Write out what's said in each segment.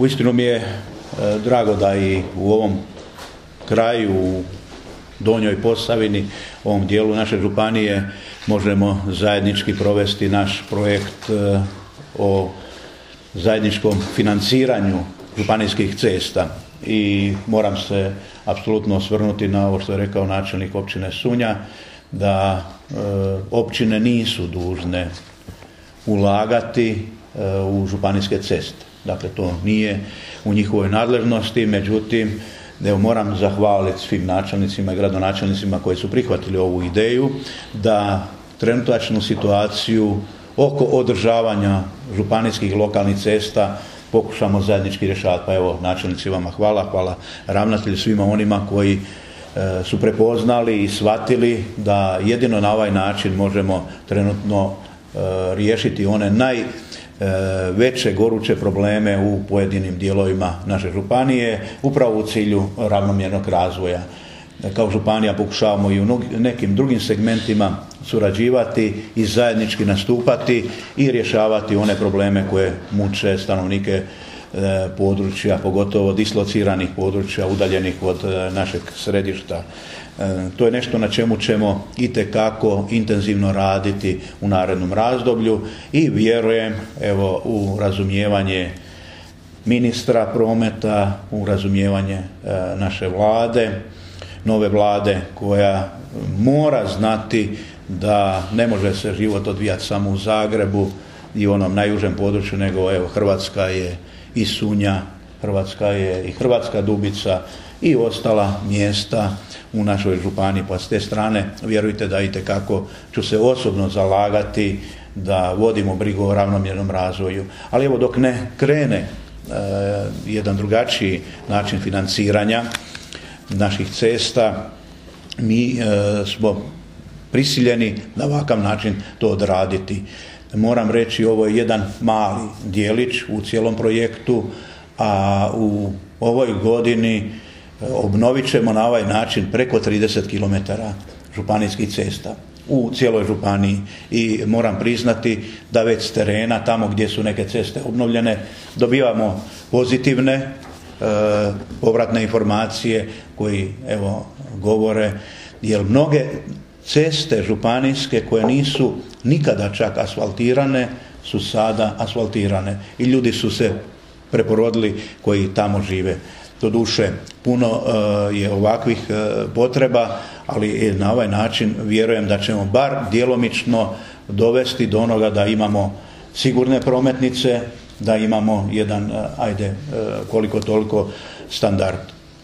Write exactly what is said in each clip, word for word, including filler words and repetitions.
Uistinu mi je drago da i u ovom kraju, u Donjoj Posavini, u ovom dijelu naše županije, možemo zajednički provesti naš projekt o zajedničkom financiranju županijskih cesta. I moram se apsolutno osvrnuti na ovo što je rekao načelnik općine Sunja, da e, općine nisu dužne ulagati e, u županijske ceste. Dakle, to nije u njihovoj nadležnosti, međutim, evo, moram zahvaliti svim načelnicima i gradonačelnicima koji su prihvatili ovu ideju da trenutačnu situaciju oko održavanja županijskih i lokalnih cesta pokušamo zajednički rješavati. Pa evo, načelnici, vama hvala, hvala ravnatelju, svima onima koji e, su prepoznali i shvatili da jedino na ovaj način možemo trenutno e, riješiti one najveće goruće probleme u pojedinim dijelovima naše županije, upravo u cilju ravnomjernog razvoja. Kao županija pokušavamo i u nekim drugim segmentima surađivati i zajednički nastupati i rješavati one probleme koje muče stanovnike područja, pogotovo dislociranih područja, udaljenih od našeg središta. To je nešto na čemu ćemo itekako intenzivno raditi u narednom razdoblju i vjerujem, evo, u razumijevanje ministra prometa, u razumijevanje naše vlade, nove vlade, koja mora znati da ne može se život odvijati samo u Zagrebu i u onom najužem području, nego evo, Hrvatska je i Sunja, Hrvatska je i Hrvatska Dubica i ostala mjesta u našoj županiji. Pa s te strane vjerujte da itekako ću se osobno zalagati da vodimo brigu o ravnomjernom razvoju. Ali evo, dok ne krene e, jedan drugačiji način financiranja naših cesta, mi e, smo prisiljeni na ovakav način to odraditi. Moram reći, ovo je jedan mali dijelić u cijelom projektu, a u ovoj godini obnovit ćemo na ovaj način preko trideset kilometara županijskih cesta u cijeloj županiji. I moram priznati da već s terena, tamo gdje su neke ceste obnovljene, dobivamo pozitivne e, povratne informacije koji, evo, govore, jer mnoge ceste županijske koje nisu nikada čak asfaltirane su sada asfaltirane i ljudi su se preporodili koji tamo žive. Doduše, puno uh, je ovakvih uh, potreba, ali na ovaj način vjerujem da ćemo bar djelomično dovesti do onoga da imamo sigurne prometnice, da imamo jedan, uh, ajde, uh, koliko toliko standard.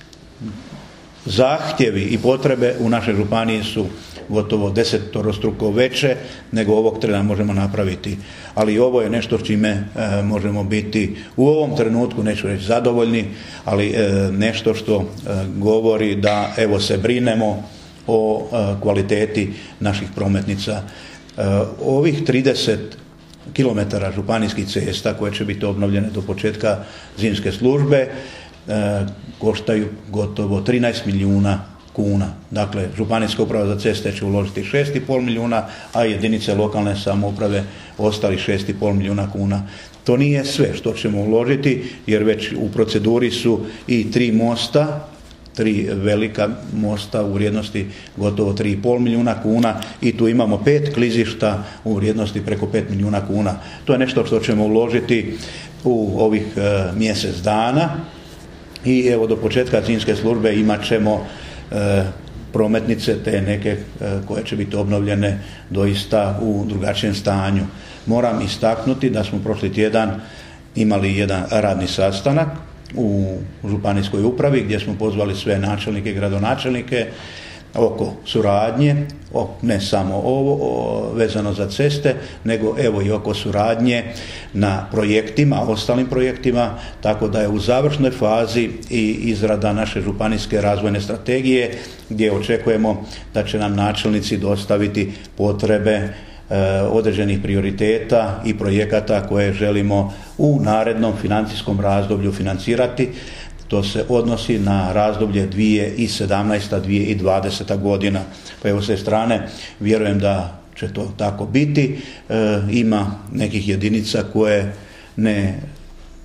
Zahtjevi i potrebe u našoj županiji su gotovo desetorostruko veće nego ovog trena možemo napraviti. Ali ovo je nešto s čime e, možemo biti u ovom trenutku, neću reći zadovoljni, ali e, nešto što e, govori da, evo, se brinemo o e, kvaliteti naših prometnica. E, ovih trideset kilometara županijskih cesta koje će biti obnovljene do početka zimske službe e, koštaju gotovo trinaest milijuna kuna. Dakle, županijska uprava za ceste će uložiti šest i pol milijuna, a jedinice lokalne samouprave ostali šest i pol milijuna kuna. To nije sve što ćemo uložiti, jer već u proceduri su i tri mosta, tri velika mosta u vrijednosti gotovo tri i pol milijuna kuna i tu imamo pet klizišta u vrijednosti preko pet milijuna kuna. To je nešto što ćemo uložiti u ovih e, mjesec dana i evo, do početka zimske službe imat ćemo E, prometnice te neke e, koje će biti obnovljene doista u drugačijem stanju. Moram istaknuti da smo prošli tjedan imali jedan radni sastanak u županijskoj upravi gdje smo pozvali sve načelnike i gradonačelnike oko suradnje, ne samo ovo o, vezano za ceste, nego evo i oko suradnje na projektima, ostalim projektima, tako da je u završnoj fazi i izrada naše županijske razvojne strategije gdje očekujemo da će nam načelnici dostaviti potrebe e, određenih prioriteta i projekata koje želimo u narednom financijskom razdoblju financirati. To se odnosi na razdoblje dvije tisuće sedamnaesta do dvije tisuće dvadeseta godina. Pa evo, s te strane vjerujem da će to tako biti. E, ima nekih jedinica koje ne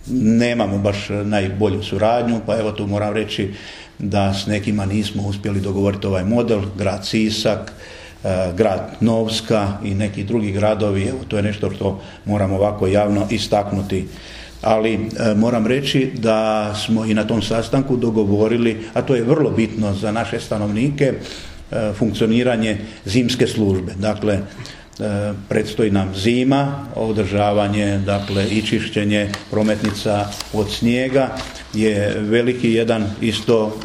nemamo baš najbolju suradnju, pa evo tu moram reći da s nekima nismo uspjeli dogovoriti ovaj model, grad Sisak, grad Novska i neki drugi gradovi, evo to je nešto što moramo ovako javno istaknuti. Ali e, moram reći da smo i na tom sastanku dogovorili, a to je vrlo bitno za naše stanovnike, e, funkcioniranje zimske službe. Dakle, e, predstoji nam zima, održavanje, dakle i čišćenje prometnica od snijega je veliki jedan isto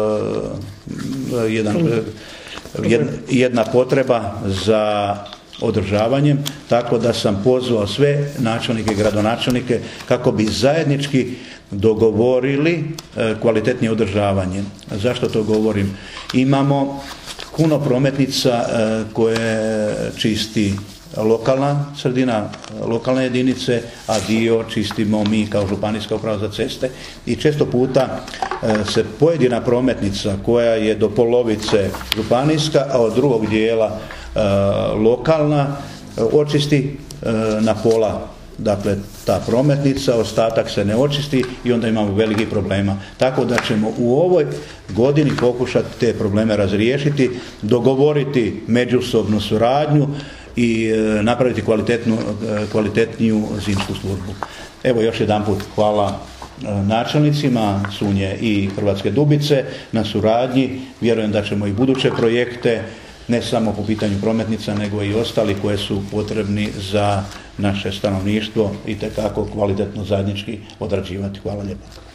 e, jedan, e, jedna potreba za održavanjem, tako da sam pozvao sve načelnike i gradonačelnike kako bi zajednički dogovorili kvalitetnije održavanje. Zašto to govorim? Imamo puno prometnica koje čisti lokalna sredina, lokalne jedinice, a dio čistimo mi kao županijska uprava za ceste i često puta se pojedina prometnica koja je do polovice županijska, a od drugog dijela lokalna očisti na pola, dakle ta prometnica, ostatak se ne očisti i onda imamo velikih problema. Tako da ćemo u ovoj godini pokušati te probleme razriješiti, dogovoriti međusobnu suradnju i napraviti kvalitetnu, kvalitetniju zimsku službu. Evo još jedanput hvala načelnicima Sunje i Hrvatske Dubice na suradnji. Vjerujem da ćemo i buduće projekte, ne samo po pitanju prometnica, nego i ostali koje su potrebni za naše stanovništvo itekako kvalitetno zajednički odrađivati. Hvala lijepo.